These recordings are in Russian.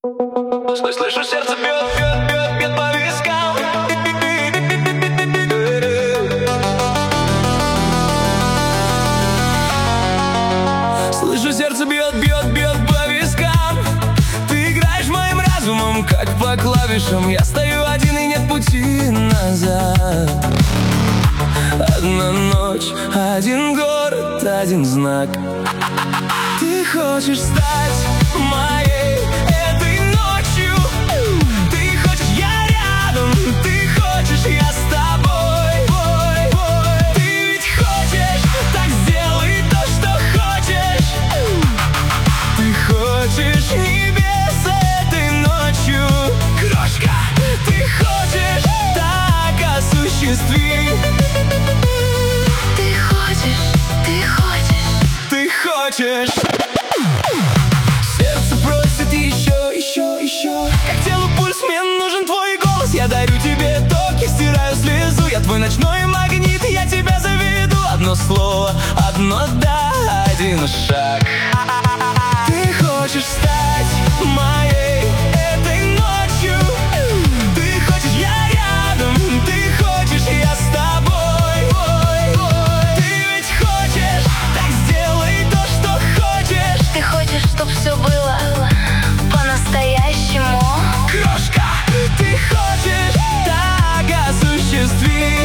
Слышу, сердце бьет, бьет, бьет, бьет по вискам. Слышу, сердце бьет, бьет, бьет по вискам. Ты играешь моим разумом, как по клавишам. Я стою один и нет пути назад. Одна ночь, один город, один знак. Ты хочешь стать моей этой ночью. Ты хочешь, я рядом. Ты хочешь, я с тобой. Ты ведь хочешь, так сделай то, что хочешь. Ты хочешь небес этой ночью. Крошка, ты хочешь, так осуществи. Ты хочешь, ты хочешь, ты хочешь. Сердце просит еще, еще, еще. Как телу пульс, мне нужен твой голос. Я дарю тебе токи, стираю слезу. Я твой ночной магнит, я тебя заведу. Одно слово, одно да, один шаг. Ты хочешь стать моей этой ночью. Ты хочешь, я рядом. Ты хочешь, я с тобой. Ты ведь хочешь, так сделай то, что хочешь. ты хочешь, чтоб все было по-настоящему. Крошка, ты хочешь, так осуществи.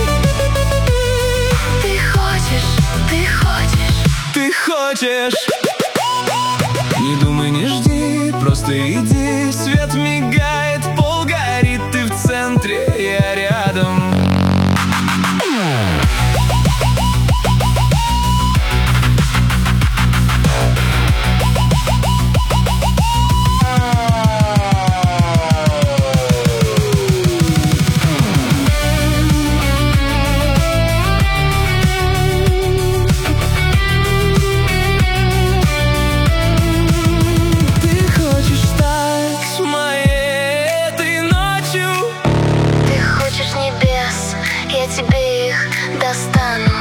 Ты хочешь, ты хочешь, Ты хочешь. Не думай, не жди, просто иди. Свет мигает, пол горит, ты в центре, я рядом. ты хочешь небес, я тебе их достану.